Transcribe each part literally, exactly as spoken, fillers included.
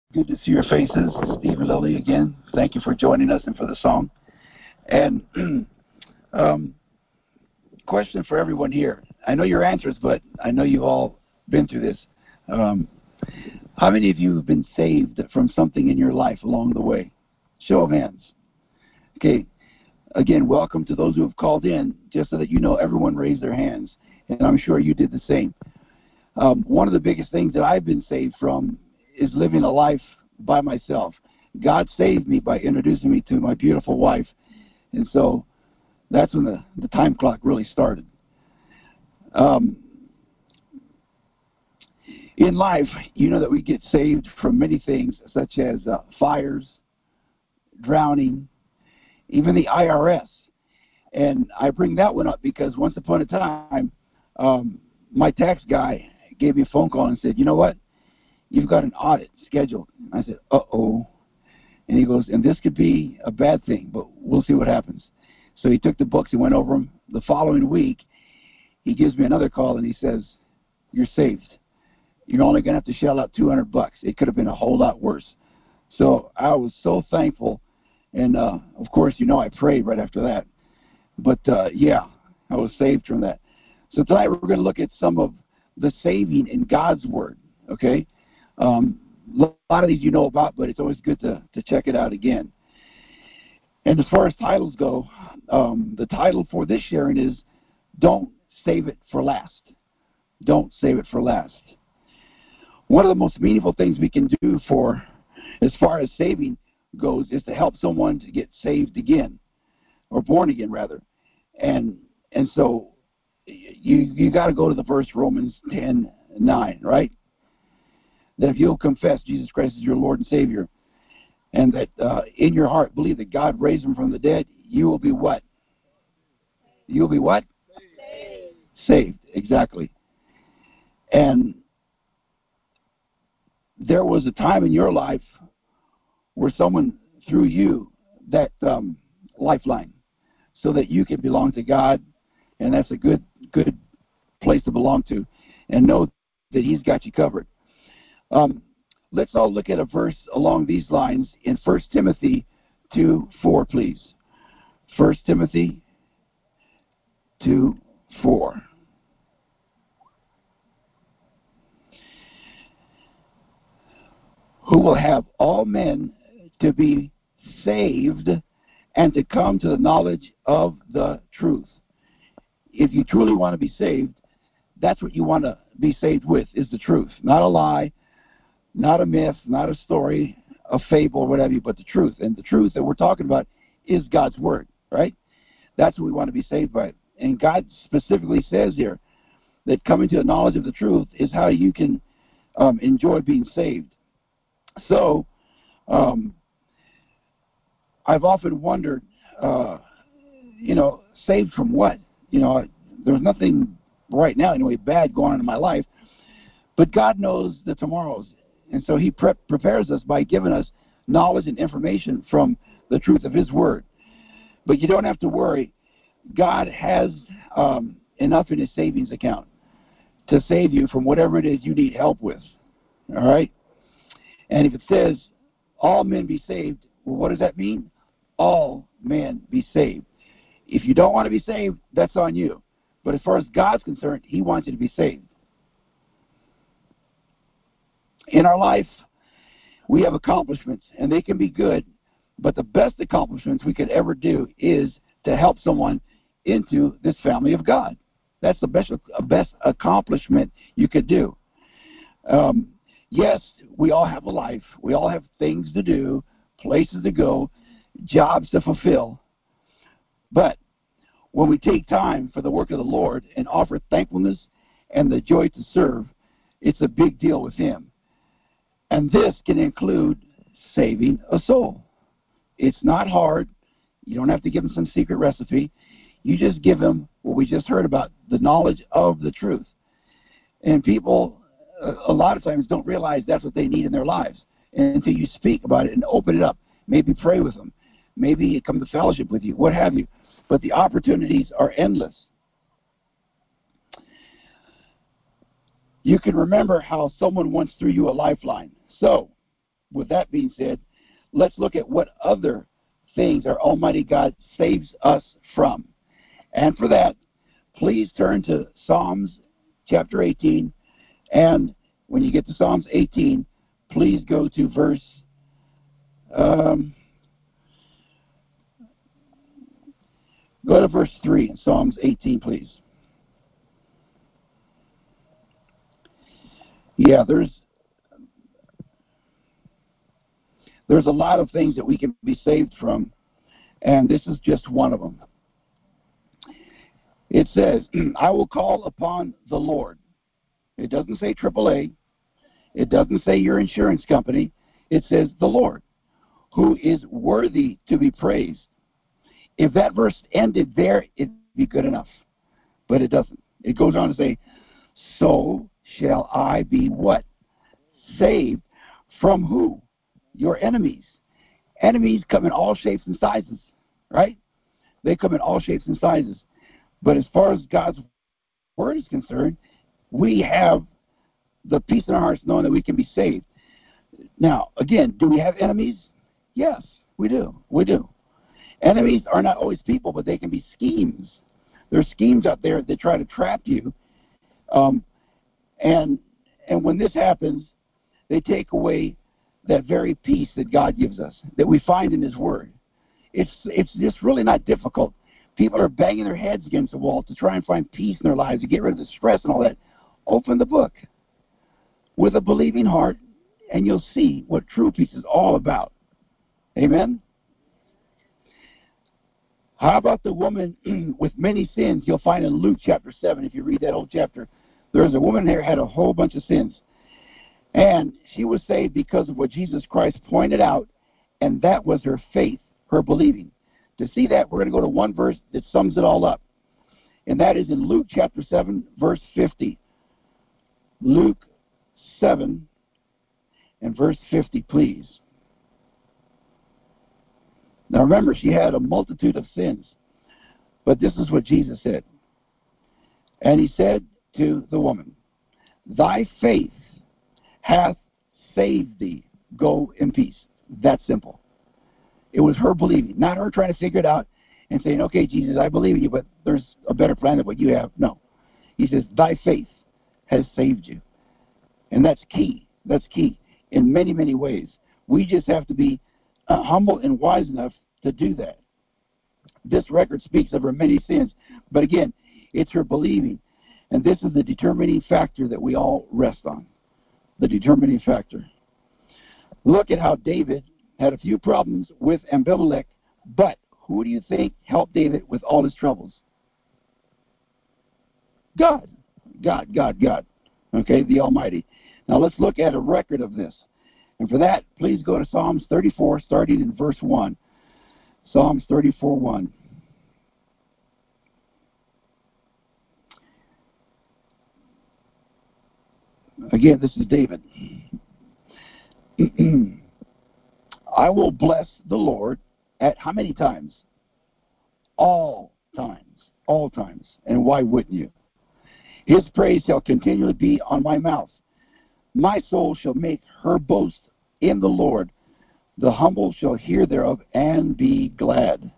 Good to see your faces. Steve and Lily again. Thank you for joining us and for the song. And um, question for everyone here. I know your answers, but I know you've all been through this. Um, how many of you have been saved from something in your life along the way? Show of hands. Okay. Again, welcome to those who have called in, just so that you know everyone raised their hands. And I'm sure you did the same. Um, one of the biggest things that I've been saved from is living a life by myself. God saved me by introducing me to my beautiful wife. And so that's when the, the time clock really started. Um, in life, you know that we get saved from many things, such as uh, fires, drowning, even the I R S. And I bring that one up because once upon a time, um, my tax guy gave me a phone call and said, you know what? You've got an audit scheduled. I said, uh-oh. And he goes, and this could be a bad thing, but we'll see what happens. So he took the books and went over them. The following week, he gives me another call and he says, you're saved. You're only going to have to shell out two hundred bucks. It could have been a whole lot worse. So I was so thankful. And, uh, of course, you know I prayed right after that. But, uh, yeah, I was saved from that. So tonight we're going to look at some of the saving in God's Word, okay? Um, a lot of these you know about, but it's always good to, to check it out again. And as far as titles go, um, the title for this sharing is Don't Save It for Last. Don't Save It for Last. One of the most meaningful things we can do for, as far as saving goes, is to help someone to get saved again, or born again, rather. And and so you you got to go to the verse Romans ten nine, right? That if you'll confess Jesus Christ as your Lord and Savior, and that uh, in your heart believe that God raised him from the dead, you will be what? You will be what? Saved. Saved, exactly. And there was a time in your life where someone threw you that um, lifeline so that you could belong to God, and that's a good good place to belong to, and know that he's got you covered. Um, let's all look at a verse along these lines in First Timothy two four, please. First Timothy two four. Who will have all men to be saved and to come to the knowledge of the truth. If you truly want to be saved, that's what you want to be saved with, is the truth. Not a lie, not a myth, not a story, a fable, whatever, but the truth. And the truth that we're talking about is God's Word, right? That's what we want to be saved by. And God specifically says here that coming to the knowledge of the truth is how you can um, enjoy being saved. So, um, I've often wondered, uh, you know, saved from what? You know, there's nothing right now, anyway, bad going on in my life, but God knows the tomorrows. And so he pre- prepares us by giving us knowledge and information from the truth of his word. But you don't have to worry. God has um, enough in his savings account to save you from whatever it is you need help with. All right? And if it says all men be saved, well, what does that mean? All men be saved. If you don't want to be saved, that's on you. But as far as God's concerned, he wants you to be saved. In our life, we have accomplishments, and they can be good, but the best accomplishments we could ever do is to help someone into this family of God. That's the best, best accomplishment you could do. Um, yes, we all have a life. We all have things to do, places to go, jobs to fulfill. But when we take time for the work of the Lord and offer thankfulness and the joy to serve, it's a big deal with him. And this can include saving a soul. It's not hard. You don't have to give him some secret recipe. You just give him what we just heard about, the knowledge of the truth. And people, a lot of times, don't realize that's what they need in their lives. And until you speak about it and open it up, maybe pray with them, maybe come to fellowship with you, what have you. But the opportunities are endless. You can remember how someone once threw you a lifeline. So, with that being said, let's look at what other things our Almighty God saves us from. And for that, please turn to Psalms chapter eighteen. And when you get to Psalms eighteen, please go to verse um, go to verse three in Psalms eighteen, please. Yeah, there's there's a lot of things that we can be saved from, and this is just one of them. It says, I will call upon the Lord. It doesn't say triple A. It doesn't say your insurance company. It says the Lord, who is worthy to be praised. If that verse ended there, it'd be good enough. But it doesn't. It goes on to say, so shall I be what? Saved from who? Your enemies. Enemies come in all shapes and sizes, right? They come in all shapes and sizes. But as far as God's word is concerned, we have the peace in our hearts knowing that we can be saved. Now, again, do we have enemies? Yes, we do. We do. Enemies are not always people, but they can be schemes. There are schemes out there that try to trap you. Um, and and when this happens, they take away that very peace that God gives us, that we find in His Word. It's it's just really not difficult. People are banging their heads against the wall to try and find peace in their lives, to get rid of the stress and all that. Open the book with a believing heart, and you'll see what true peace is all about. Amen? How about the woman with many sins? You'll find in Luke chapter seven, if you read that whole chapter. There's a woman there who had a whole bunch of sins. And she was saved because of what Jesus Christ pointed out, and that was her faith, her believing. To see that, we're going to go to one verse that sums it all up. And that is in Luke chapter seven, verse fifty. Luke seven and verse fifty, please. Now remember, she had a multitude of sins. But this is what Jesus said. And He said to the woman, thy faith hath saved thee. Go in peace. That simple. It was her believing, not her trying to figure it out and saying, okay, Jesus, I believe in you, but there's a better plan than what you have. No. He says, thy faith has saved you. And that's key. That's key in many, many ways. We just have to be uh, humble and wise enough to do that. This record speaks of her many sins. But again, it's her believing. And this is the determining factor that we all rest on. The determining factor. Look at how David had a few problems with Abimelech, but who do you think helped David with all his troubles? God. God, God, God. Okay, the Almighty. Now let's look at a record of this. And for that, please go to Psalms thirty-four, starting in verse one. Psalms thirty-four, one. Again, this is David. I will bless the Lord at how many times? All times. All times. And why wouldn't you? His praise shall continually be on my mouth. My soul shall make her boast in the Lord. The humble shall hear thereof and be glad.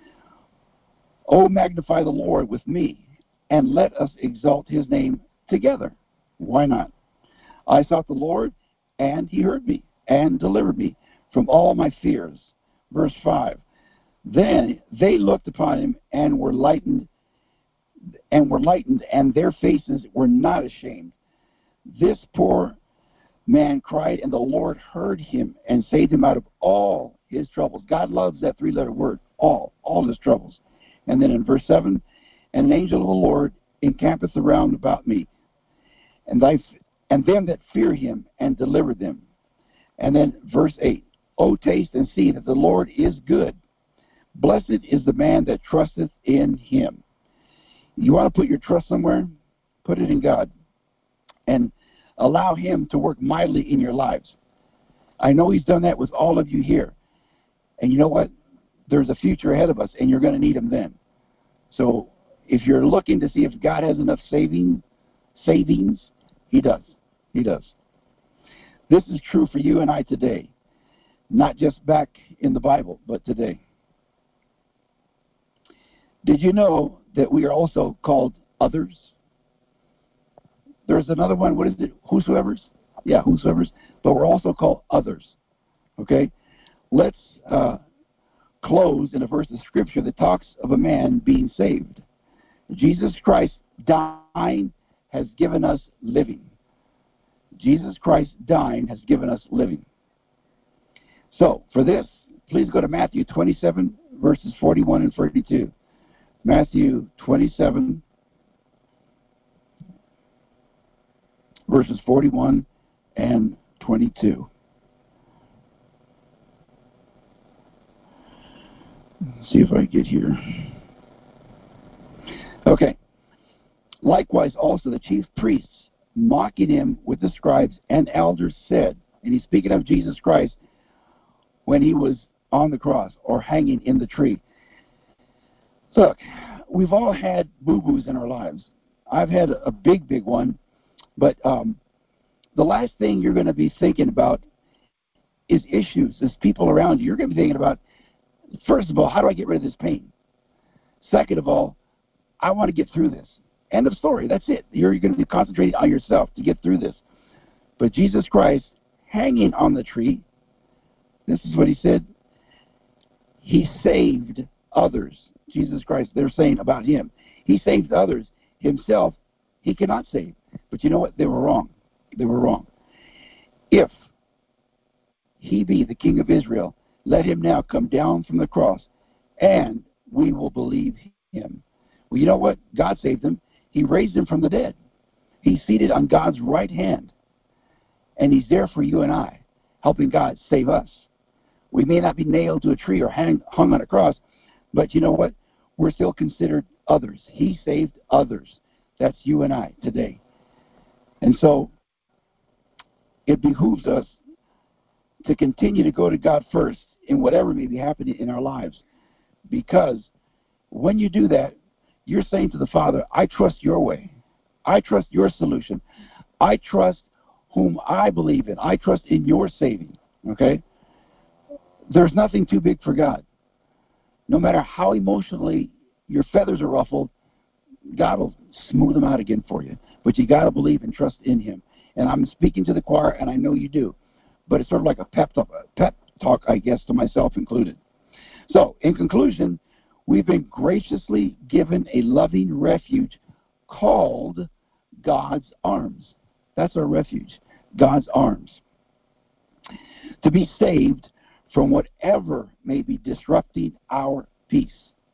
O magnify the Lord with me, and let us exalt His name together. Why not? I sought the Lord, and He heard me, and delivered me from all my fears. Verse five. Then they looked upon Him and were lightened, and were lightened, and their faces were not ashamed. This poor man cried, and the Lord heard him and saved him out of all his troubles. God loves that three-letter word, all, all his troubles. And then in verse seven, and an angel of the Lord encampeth around about me, and thy and them that fear Him, and deliver them. And then verse eight, O taste and see that the Lord is good. Blessed is the man that trusteth in Him. You want to put your trust somewhere? Put it in God. And allow Him to work mightily in your lives. I know He's done that with all of you here. And you know what? There's a future ahead of us, and you're going to need Him then. So if you're looking to see if God has enough saving, savings, He does. He does. This is true for you and I today. not just back in the Bible, but today. Did you know that we are also called others? There's another one, what is it? Whosoever's? Yeah, whosoever's. But we're also called others. Okay? Let's uh, close in a verse of Scripture that talks of a man being saved. Jesus Christ dying has given us living. Jesus Christ dying has given us living. So, for this, please go to Matthew twenty-seven, verses forty-one and forty-two. Matthew twenty-seven, verses forty-one and twenty-two. Let's see if I get here. Okay. Likewise also the chief priests, mocking him with the scribes and elders, said, and he's speaking of Jesus Christ when he was on the cross or hanging in the tree. Look, we've all had boo-boos in our lives. I've had a big, big one, but um, the last thing you're going to be thinking about is issues, is people around you. You're going to be thinking about, first of all, how do I get rid of this pain? Second of all, I want to get through this. End of story. That's it. You're, you're going to be concentrating on yourself to get through this. But Jesus Christ, hanging on the tree, this is what he said. He saved others. Jesus Christ, they're saying about him. He saved others. Himself, he cannot save. But you know what? They were wrong. They were wrong. If he be the King of Israel, let him now come down from the cross, and we will believe him. Well, you know what? God saved him. He raised him from the dead. He's seated on God's right hand. And he's there for you and I, helping God save us. We may not be nailed to a tree or hang, hung on a cross, but you know what? We're still considered others. He saved others. That's you and I today. And so it behooves us to continue to go to God first in whatever may be happening in our lives. Because when you do that, you're saying to the Father, I trust your way. I trust your solution. I trust whom I believe in. I trust in your saving. Okay? There's nothing too big for God. No matter how emotionally your feathers are ruffled, God will smooth them out again for you. But you got to believe and trust in him. And I'm speaking to the choir, and I know you do. But it's sort of like a pep talk, a pep talk, I guess, to myself included. So, in conclusion, we've been graciously given a loving refuge called God's arms. That's our refuge, God's arms. To be saved from whatever may be disrupting our peace.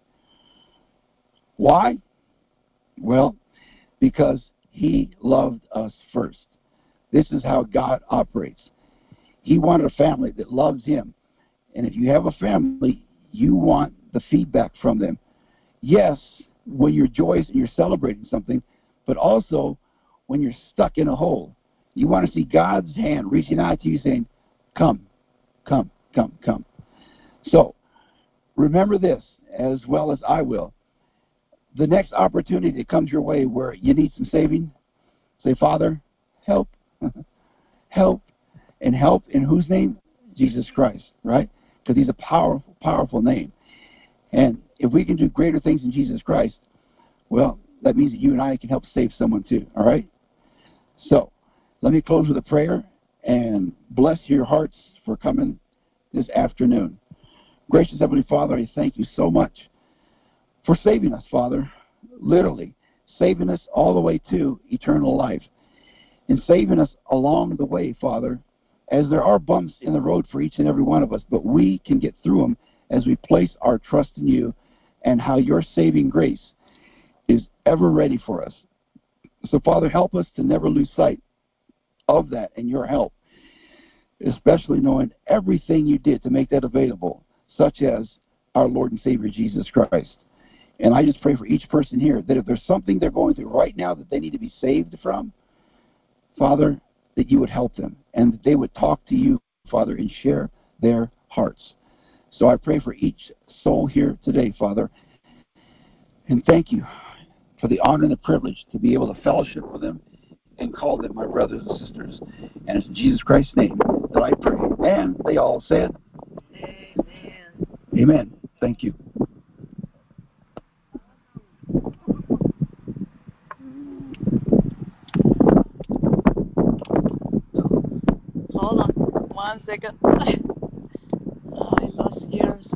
Why? Well, because he loved us first. This is how God operates. He wanted a family that loves him. And if you have a family, you want the feedback from them. Yes, when you're joyous and you're celebrating something, but also when you're stuck in a hole. You want to see God's hand reaching out to you saying, come, come, come, come. So, remember this, as well as I will. The next opportunity that comes your way where you need some saving, say, Father, help, help, and help in whose name? Jesus Christ, right? Because he's a powerful, powerful name. And if we can do greater things in Jesus Christ, well, that means that you and I can help save someone too, all right? So, let me close with a prayer and bless your hearts for coming this afternoon. Gracious Heavenly Father, I thank you so much for saving us, Father, literally, saving us all the way to eternal life, and saving us along the way, Father, as there are bumps in the road for each and every one of us, but we can get through them as we place our trust in you and how your saving grace is ever ready for us. So, Father, help us to never lose sight of that and your help, especially knowing everything you did to make that available, such as our Lord and Savior, Jesus Christ. And I just pray for each person here that if there's something they're going through right now that they need to be saved from, Father, that you would help them and that they would talk to you, Father, and share their hearts. So I pray for each soul here today, Father, and thank you for the honor and the privilege to be able to fellowship with them and call them my brothers and sisters. And it's in Jesus Christ's name that I pray. And they all said, Amen. Thank you. Hold on one second. I lost gears.